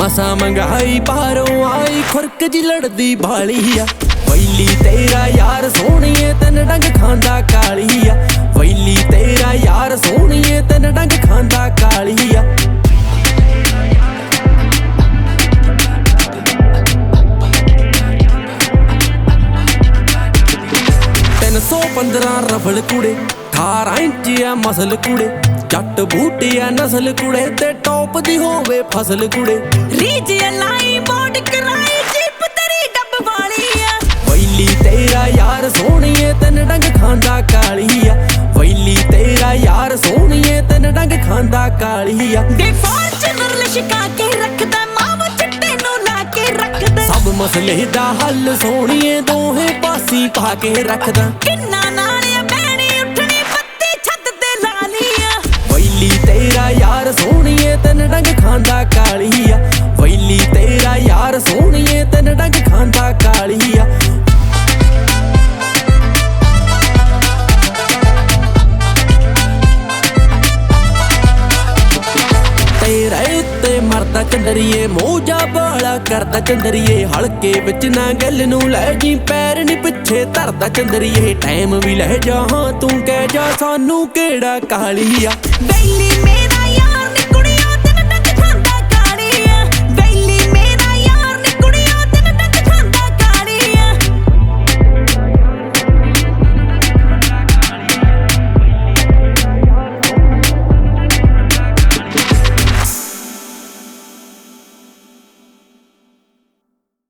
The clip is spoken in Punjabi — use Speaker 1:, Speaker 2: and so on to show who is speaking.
Speaker 1: ਮਸਾਂ ਮੰਗਾਈ ਬਾਹਰੋਂ ਆਈ ਖੁਰਕ ਜੀ ਲੜਦੀ ਬਾਲੀ ਆ। ਵੈਲੀ ਤੇਰਾ ਯਾਰ ਸੋਹਣੀਏ ਤੈਨ ਡੰਗ ਖਾਂਦਾ ਕਾਲੀ ਆ। ਵੈਲੀ ਤੇਰਾ ਯਾਰ ਸੋਹਣੀਏ ਤੈਨ ਡੰਗ ਖਾਂਦਾ ਕਾਲੀ ਆ। 315 ਰਫਲ ਕੁੜੇ 18 ਇੰਚ ਆ ਮਸਲ ਕੁੜੇ। ਜੱਟ ਬੂਟੇ ਆ ਨਸਲ ਕੁੜੇ ਤੇ ਟੌਪ ਦੀ ਹੋਵੇ ਫਸਲ ਕੁੜੇ।
Speaker 2: ਰੀਜ ਲਾਈ ਮੋੜ ਕਰਾਈ ਜੀਪ ਤੇਰੀ ਡੱਬ ਵਾਲੀ ਆ।
Speaker 1: ਵੈਲੀ ਤੇਰਾ ਯਾਰ ਸੋਹਣੀਏ ਤੈਨ ਡੰਗ ਖਾਂਦਾ ਕਾਲੀ ਆ। ਵੈਲੀ ਤੇਰਾ ਯਾਰ ਸੋਹਣੀਏ ਤੈਨ ਡੰਗ ਖਾਂਦਾ ਕਾਲੀ ਆ।
Speaker 2: ਦੇ ਫਾਰਚੂਨਰ ਲਿਸ਼ਕਾ ਕੇ ਰੱਖਦਾ ਮਾਵਾ ਚਿੱਟੇ ਨੂੰ ਲਾ ਕੇ ਰੱਖਦਾ।
Speaker 1: ਸਭ ਮਸਲੇ ਦਾ ਹੱਲ ਸੋਹਣੀਏ ਦੋਹੇ ਪਾਸੀ ਪਾ ਕੇ ਰੱਖਦਾ।
Speaker 2: ਕਿੰਨਾ ਨਾਲ ਬਹਿਣੀ ਉੱਠਣੀ ਪੱਤੀ ਛੱਤ ਤੇ ਲਾ ਲੀਆ।
Speaker 1: ਵੈਲੀ ਤੇਰਾ ਯਾਰ ਸੋਹਣੀਏ ਤੈਨ ਡੰਗ ਖਾਂਦਾ ਕਾਲੀ ਆ। ਵੈਲੀ ਤੇਰਾ ਯਾਰ ਸੋਹਣੀਏ ਤੈਨ ਡੰਗ ਖਾਂਦਾ ਕਾਲੀ ਆ। ਤੇਰੇ ਉੱਤੇ ਮਰਦਾ ਚੰਦਰੀਏ ਮੋਜਾ ਬਾਲਾ ਕਰਦਾ ਚੰਦਰੀਏ। ਹਲਕੇ ਵਿੱਚ ਨਾ ਗੱਲ ਨੂੰ ਲੈ ਜੀ ਪੈਰ ਨੀ ਪਿੱਛੇ ਧਰਦਾ ਚੰਦਰੀਏ। ਟਾਈਮ ਵੀ ਲੈ ਜਾ ਹਾਂ ਤੂੰ ਕਹਿ ਜਾ ਸਾਨੂੰ ਕਿਹੜਾ ਕਾਲੀ ਆ।
Speaker 2: ਬੈਲੀ